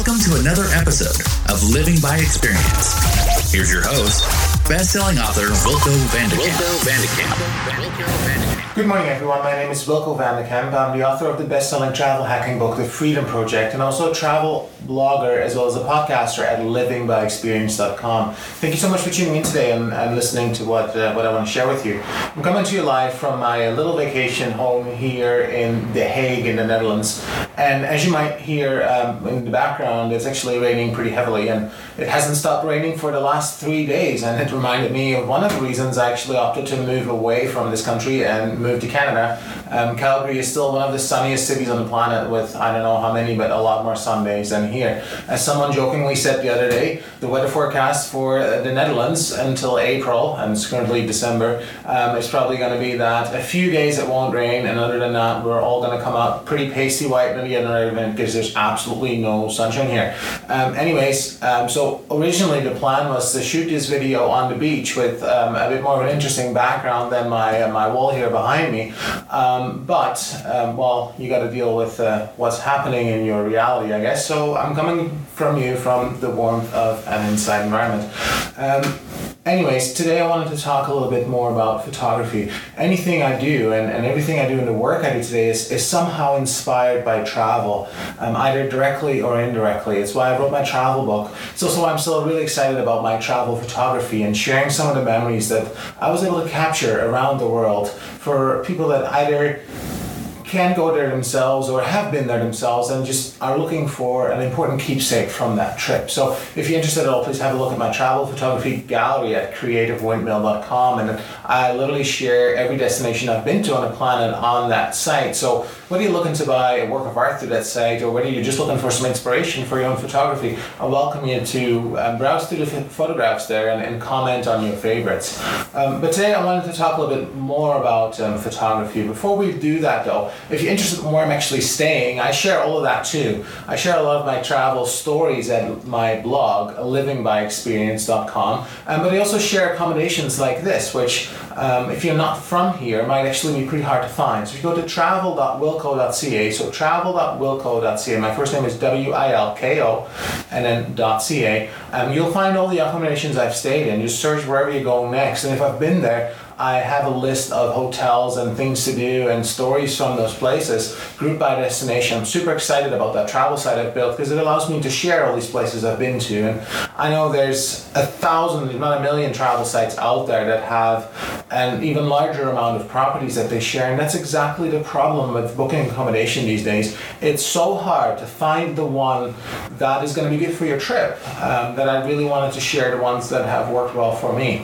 Welcome to another episode of Living by Experience. Here's your host, best-selling author Wilco Vandekamp. Good morning, everyone. My name is Wilco Vandekamp. I'm the author of the best-selling travel hacking book, The Freedom Project, and also a travel blogger as well as a podcaster at livingbyexperience.com. Thank you so much for tuning in today and listening to what I want to share with you. I'm coming to you live from my little vacation home here in The Hague in the Netherlands. And as you might hear in the background, it's actually raining pretty heavily, and it hasn't stopped raining for the last 3 days. And it reminded me of one of the reasons I actually opted to move away from this country and move to Canada. Calgary is still one of the sunniest cities on the planet with I don't know how many, but a lot more sun days than here. As someone jokingly said the other day, the weather forecast for the Netherlands until April, and it's currently December, is probably going to be that a few days it won't rain, and other than that, we're all going to come out pretty pasty white in the other event because there's absolutely no sunshine here. So originally the plan was to shoot this video on the beach with a bit more of an interesting background than my wall here behind me. But you got to deal with what's happening in your reality, I guess. So I'm coming from you from the warmth of an inside environment. Today I wanted to talk a little bit more about photography. Anything I do and everything I do in the work I do today is somehow inspired by travel, either directly or indirectly. It's why I wrote my travel book. It's also why I'm still really excited about my travel photography and sharing some of the memories that I was able to capture around the world for people that either can go there themselves or have been there themselves and just are looking for an important keepsake from that trip. So if you're interested at all, please have a look at my travel photography gallery at creativewindmill.com, and I literally share every destination I've been to on the planet on that site. So whether you're looking to buy a work of art through that site or whether you're just looking for some inspiration for your own photography, I welcome you to browse through the photographs there and comment on your favorites. But today I wanted to talk a little bit more about photography. Before we do that though, if you're interested in where I'm actually staying, I share all of that too. I share a lot of my travel stories at my blog, livingbyexperience.com, but I also share accommodations like this, which if you're not from here, might actually be pretty hard to find. So if you go to travel.wilco.ca, so travel.wilco.ca, my first name is Wilko, and then .ca, you'll find all the accommodations I've stayed in. Just search wherever you're going next, and if I've been there, I have a list of hotels and things to do and stories from those places, grouped by destination. I'm super excited about that travel site I've built because it allows me to share all these places I've been to. And I know there's 1,000, if not 1 million travel sites out there that have an even larger amount of properties that they share. And that's exactly the problem with booking accommodation these days. It's so hard to find the one that is going to be good for your trip, that I really wanted to share the ones that have worked well for me.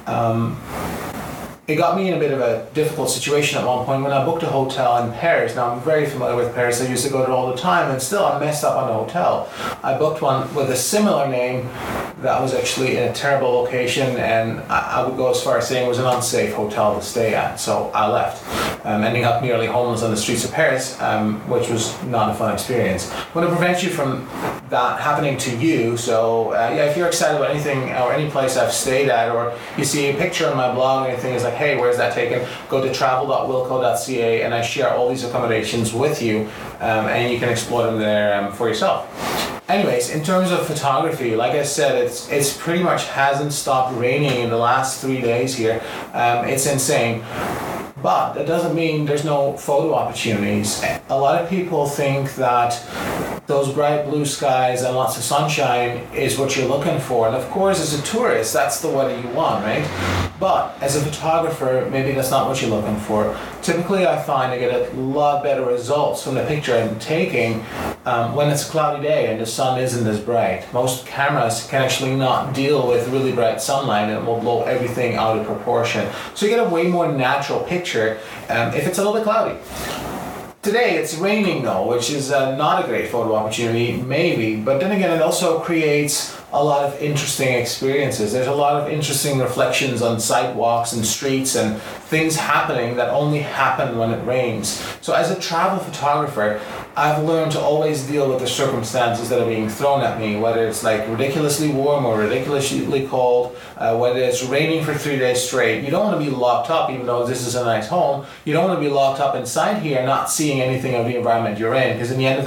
It got me in a bit of a difficult situation at one point when I booked a hotel in Paris. Now, I'm very familiar with Paris. I used to go there all the time, and still I messed up on the hotel. I booked one with a similar name that was actually in a terrible location, and I would go as far as saying it was an unsafe hotel to stay at. So I left, ending up nearly homeless on the streets of Paris, which was not a fun experience. I want to prevent you from that happening to you. So if you're excited about anything or any place I've stayed at, or you see a picture on my blog and anything is like, hey, where's that taken? Go to travel.wilco.ca, and I share all these accommodations with you, and you can explore them there for yourself. Anyways, in terms of photography, like I said, it's pretty much hasn't stopped raining in the last 3 days here. It's insane. But that doesn't mean there's no photo opportunities. A lot of people think that those bright blue skies and lots of sunshine is what you're looking for. And of course, as a tourist, that's the weather you want, right? But as a photographer, maybe that's not what you're looking for. Typically, I find I get a lot better results from the picture I'm taking when it's a cloudy day and the sun isn't as bright. Most cameras can actually not deal with really bright sunlight, and it will blow everything out of proportion. So you get a way more natural picture if it's a little bit cloudy. Today it's raining though, which is not a great photo opportunity, maybe, but then again it also creates a lot of interesting experiences. There's a lot of interesting reflections on sidewalks and streets and things happening that only happen when it rains. So as a travel photographer, I've learned to always deal with the circumstances that are being thrown at me, whether it's like ridiculously warm or ridiculously cold, whether it's raining for 3 days straight. You don't want to be locked up, even though this is a nice home. You don't want to be locked up inside here not seeing anything of the environment you're in, because in the end of the day,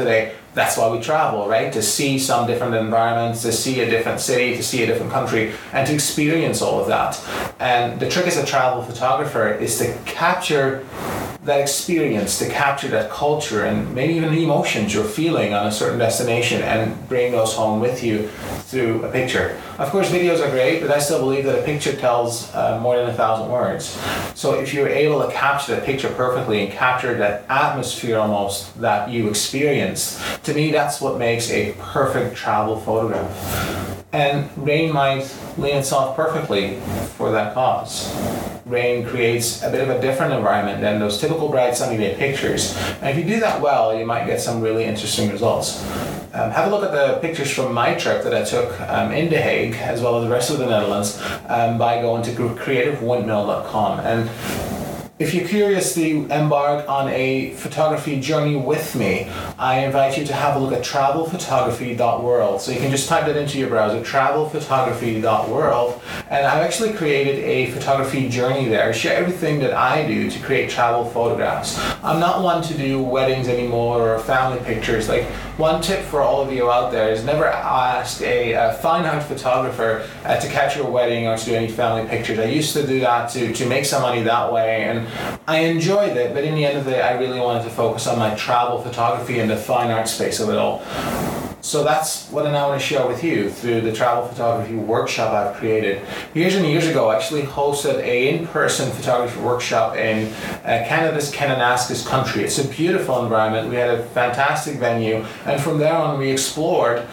that's why we travel, right? To see some different environments, to see a different city, to see a different country, and to experience all of that. And the trick as a travel photographer is to capture that experience, to capture that culture and maybe even the emotions you're feeling on a certain destination and bring those home with you through a picture. Of course, videos are great, but I still believe that a picture tells more than 1,000 words. So if you're able to capture that picture perfectly and capture that atmosphere almost that you experienced, to me that's what makes a perfect travel photograph. And rain might lend itself perfectly for that cause. Rain creates a bit of a different environment than those typical bright sunny day pictures. And if you do that well, you might get some really interesting results. Have a look at the pictures from my trip that I took in The Hague, as well as the rest of the Netherlands, by going to creativewindmill.com. And if you're curious to embark on a photography journey with me, I invite you to have a look at travelphotography.world. So you can just type that into your browser, travelphotography.world, and I've actually created a photography journey there. I share everything that I do to create travel photographs. I'm not one to do weddings anymore or family pictures. Like, one tip for all of you out there is never ask a fine art photographer to capture a wedding or to do any family pictures. I used to do that to make some money that way, and I enjoyed it, but in the end of the day, I really wanted to focus on my travel photography and the fine art space of it all. So that's what I now want to share with you through the travel photography workshop I've created. Years and years ago, I actually hosted a in-person photography workshop in Canada's Kananaskis country. It's a beautiful environment. We had a fantastic venue, and from there on we explored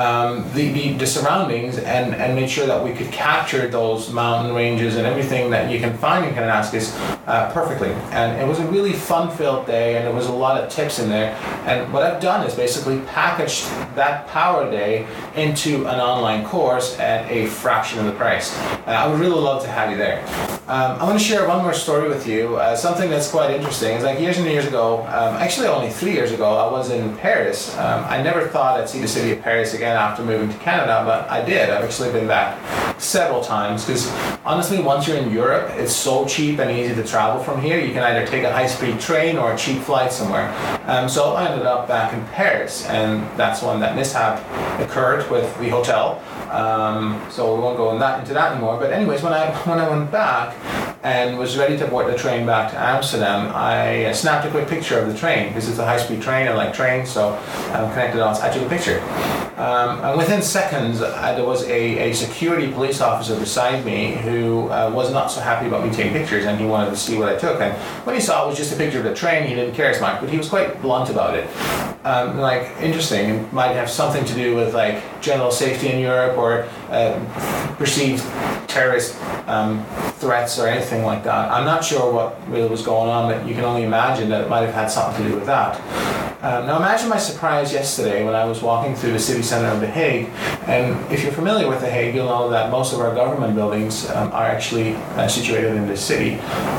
the surroundings and made sure that we could capture those mountain ranges and everything that you can find in Kananaskis perfectly. And it was a really fun-filled day, and there was a lot of tips in there. And what I've done is basically packaged that power day into an online course at a fraction of the price. I would really love to have you there. I want to share one more story with you, something that's quite interesting. It's like years and years ago, actually only 3 years ago, I was in Paris. I never thought I'd see the city of Paris again after moving to Canada, but I did. I've actually been back several times because honestly, once you're in Europe, it's so cheap and easy to travel from here. You can either take a high-speed train or a cheap flight somewhere. So I ended up back in Paris, and that's when that mishap occurred with the hotel. So we won't go into that anymore. But anyways, when I went back and was ready to board the train back to Amsterdam, I snapped a quick picture of the train because it's a high-speed train. I like trains, so I'm connected on. I took a picture. And within seconds, there was a security police officer beside me who was not so happy about me taking pictures, and he wanted to see what I took. And when he saw it was just a picture of the train, he didn't care as much, but he was quite blunt about it. Interesting. It might have something to do with like general safety in Europe or perceived terrorist threats or anything like that. I'm not sure what really was going on, but you can only imagine that it might have had something to do with that. Now imagine my surprise yesterday when I was walking through the city centre of The Hague, and if you're familiar with The Hague, you'll know that most of our government buildings are actually situated in this city.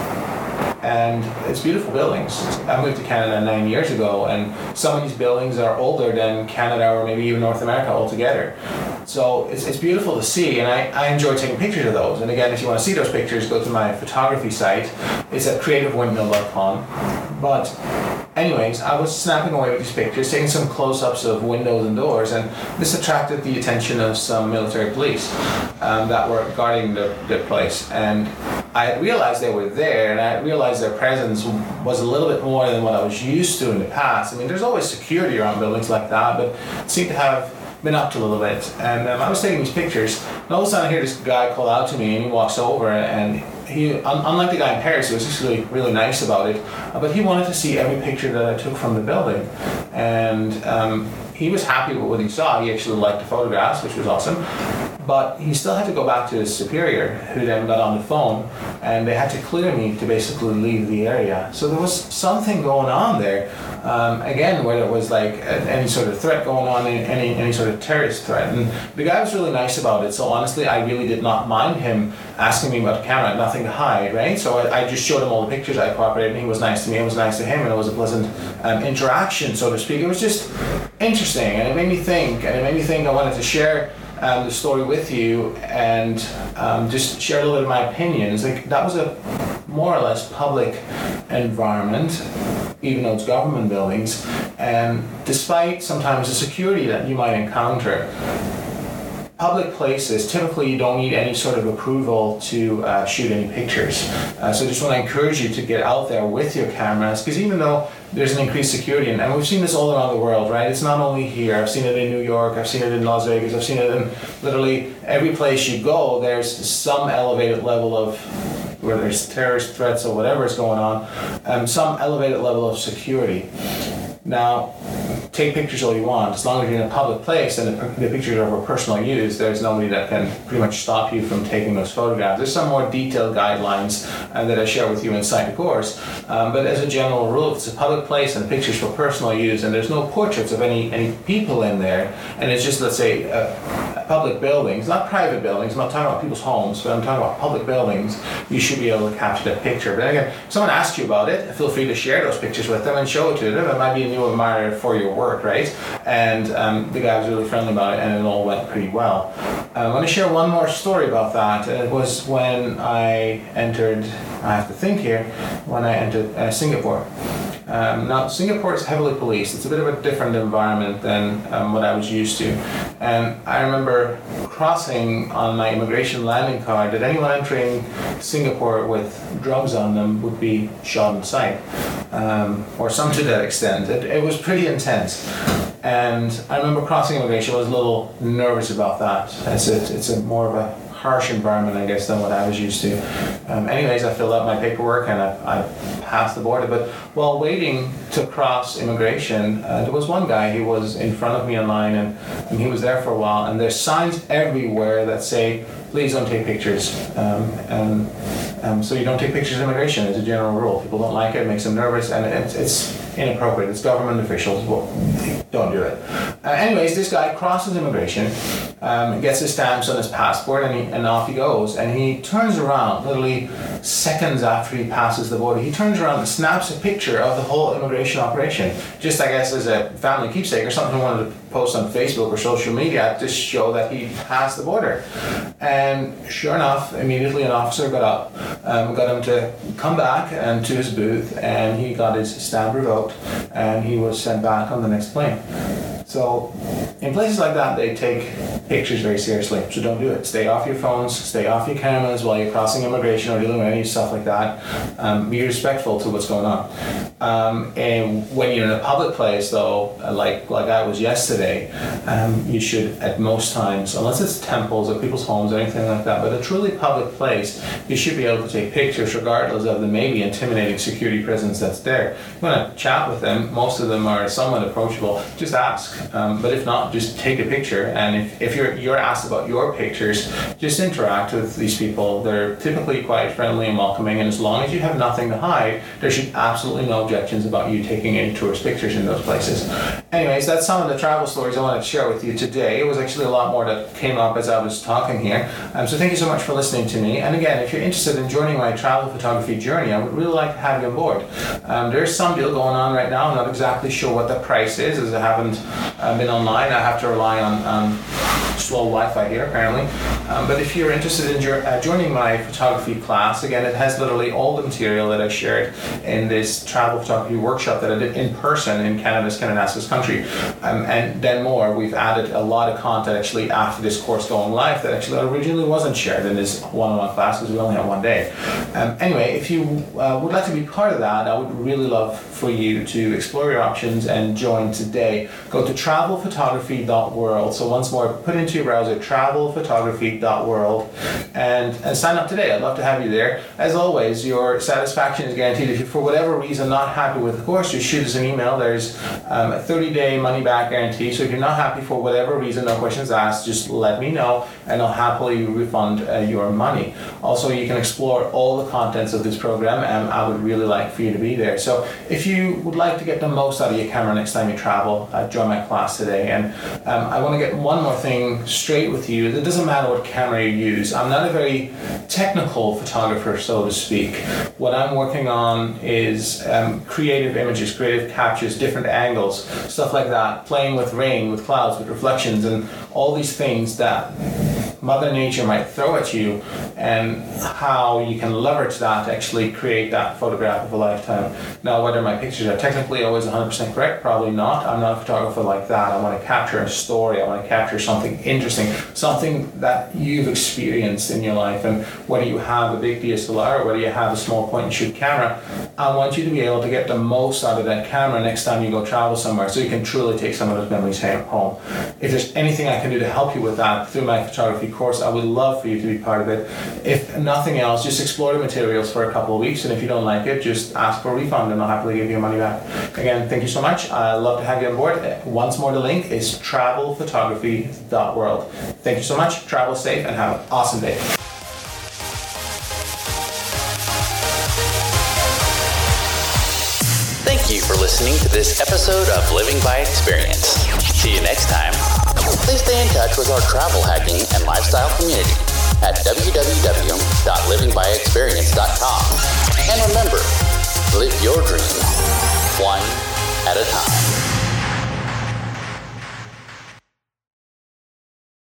And it's beautiful buildings. I moved to Canada 9 years ago, and some of these buildings are older than Canada or maybe even North America altogether. So it's beautiful to see, and I enjoy taking pictures of those. And again, if you want to see those pictures, go to my photography site. It's at creativewindmill.com. But anyways, I was snapping away with these pictures, taking some close-ups of windows and doors, and this attracted the attention of some military police that were guarding the place. And I had realized they were there, and I realized their presence was a little bit more than what I was used to in the past. I mean, there's always security around buildings like that, but it seemed to have been up to a little bit. And I was taking these pictures, and all of a sudden I hear this guy call out to me, and he walks over, and he, unlike the guy in Paris, who was actually really nice about it, but he wanted to see every picture that I took from the building. And he was happy with what he saw. He actually liked the photographs, which was awesome. But he still had to go back to his superior, who then got on the phone, and they had to clear me to basically leave the area. So there was something going on there. Again, where there was like any sort of threat going on, any sort of terrorist threat. And the guy was really nice about it. So honestly, I really did not mind him asking me about the camera. I had nothing to hide, right? So I just showed him all the pictures. I cooperated, and he was nice to me. I was nice to him, and it was a pleasant interaction, so to speak. It was just interesting, and it made me think. I wanted to share the story with you and just share a little bit of my opinions. Like, that was more or less public environment, even though it's government buildings, and despite sometimes the security that you might encounter, public places, typically you don't need any sort of approval to shoot any pictures. So I just want to encourage you to get out there with your cameras, because even though there's an increased security, and we've seen this all around the world, right? It's not only here. I've seen it in New York, I've seen it in Las Vegas, I've seen it in literally every place you go. There's some elevated level of, whether there's terrorist threats or whatever is going on, some elevated level of security. Now, take pictures all you want. As long as you're in a public place and the pictures are for personal use, there's nobody that can pretty much stop you from taking those photographs. There's some more detailed guidelines that I share with you inside the course. But as a general rule, if it's a public place and pictures for personal use and there's no portraits of any people in there, and it's just, let's say, public buildings, not private buildings, I'm not talking about people's homes, but I'm talking about public buildings, you should be able to capture that picture. But again, if someone asks you about it, feel free to share those pictures with them and show it to them. It might be a new admirer for your work, right? And the guy was really friendly about it, and it all went pretty well. I want to share one more story about that. It was when I entered, I have to think here, when I entered Singapore. Now, Singapore is heavily policed. It's a bit of a different environment than what I was used to. And I remember crossing on my immigration landing card that anyone entering Singapore with drugs on them would be shot on sight, or some to that extent. It was pretty intense. And I remember crossing immigration, I was a little nervous about that. It's a more of a harsh environment, I guess, than what I was used to. Anyways, I filled out my paperwork and I passed the border. But while waiting to cross immigration, there was one guy, he was in front of me in line, and he was there for a while. And there's signs everywhere that say, please don't take pictures. So you don't take pictures of immigration as a general rule. People don't like it, it makes them nervous, and it's inappropriate. It's government officials, well, don't do it. Anyways, this guy crosses immigration, gets his stamps on his passport, and off he goes. And he turns around, literally seconds after he passes the border, he turns around and snaps a picture of the whole immigration operation. Just, I guess, as a family keepsake or something he wanted to post on Facebook or social media to show that he passed the border. And sure enough, immediately an officer got up, got him to come back and to his booth, and he got his stamp revoked, and he was sent back on the next plane. So in places like that, they take pictures very seriously, so don't do it. Stay off your phones, stay off your cameras while you're crossing immigration or dealing with any stuff like that. Be respectful to what's going on. And when you're in a public place, though, like I was yesterday, you should, at most times, unless it's temples or people's homes or anything like that, but a truly public place, you should be able to take pictures regardless of the maybe intimidating security presence that's there. You want to chat with them, most of them are somewhat approachable, just ask. But if not, just take a picture, and if you're asked about your pictures, just interact with these people. They're typically quite friendly and welcoming, and as long as you have nothing to hide, there should absolutely no objections about you taking any tourist pictures in those places. Anyways, that's some of the travel stories I wanted to share with you today. It was actually a lot more that came up as I was talking here. So thank you so much for listening to me. And again, if you're interested in joining my travel photography journey, I would really like to have you on board. There's some deal going on right now. I'm not exactly sure what the price is, as I haven't been online. I have to rely on slow Wi-Fi here, apparently. But if you're interested in joining my photography class, again, it has literally all the material that I shared in this travel photography workshop that I did in person in Canada's Kananaskis country. And then more, we've added a lot of content actually after this course going live that actually originally wasn't shared in this one-on-one class because we only had one day. Anyway, if you would like to be part of that, I would really love for you to explore your options and join today. Go to travelphotography.world. So once more, put into your browser travelphotography.world and sign up today. I'd love to have you there. As always, your satisfaction is guaranteed. If you, for whatever reason, not happy with the course, just shoot us an email. There's a 30-day money-back guarantee. So if you're not happy for whatever reason, no questions asked, just let me know and I'll happily refund your money. Also, you can explore all the contents of this program, and I would really like for you to be there. So if you would like to get the most out of your camera next time you travel, join my class today. And I want to get one more thing straight with you. It doesn't matter what camera you use. I'm not a very technical photographer, so to speak. What I'm working on is creative images, creative captures, different angles, stuff like that, playing with rain, with clouds, with reflections, and all these things that Mother Nature might throw at you, and how you can leverage that to actually create that photograph of a lifetime. Now, whether my pictures are technically always 100% correct, probably not. I'm not a photographer like that. I want to capture a story. I want to capture something interesting, something that you've experienced in your life. And whether you have a big DSLR or whether you have a small point-and-shoot camera, I want you to be able to get the most out of that camera next time you go travel somewhere, so you can truly take some of those memories home. If there's anything I can do to help you with that through my photography course, I would love for you to be part of it. If nothing else, just explore the materials for a couple of weeks, and if you don't like it, just ask for a refund and I'll happily give you your money back. Again, thank you so much. I'd love to have you on board. Once more, the link is travelphotography.world. Thank you so much. Travel safe and have an awesome day. Thank you for listening to this episode of Living by Experience. See you next time. Please stay in touch with our travel hacking and lifestyle community at www.livingbyexperience.com. And remember, live your dream one at a time.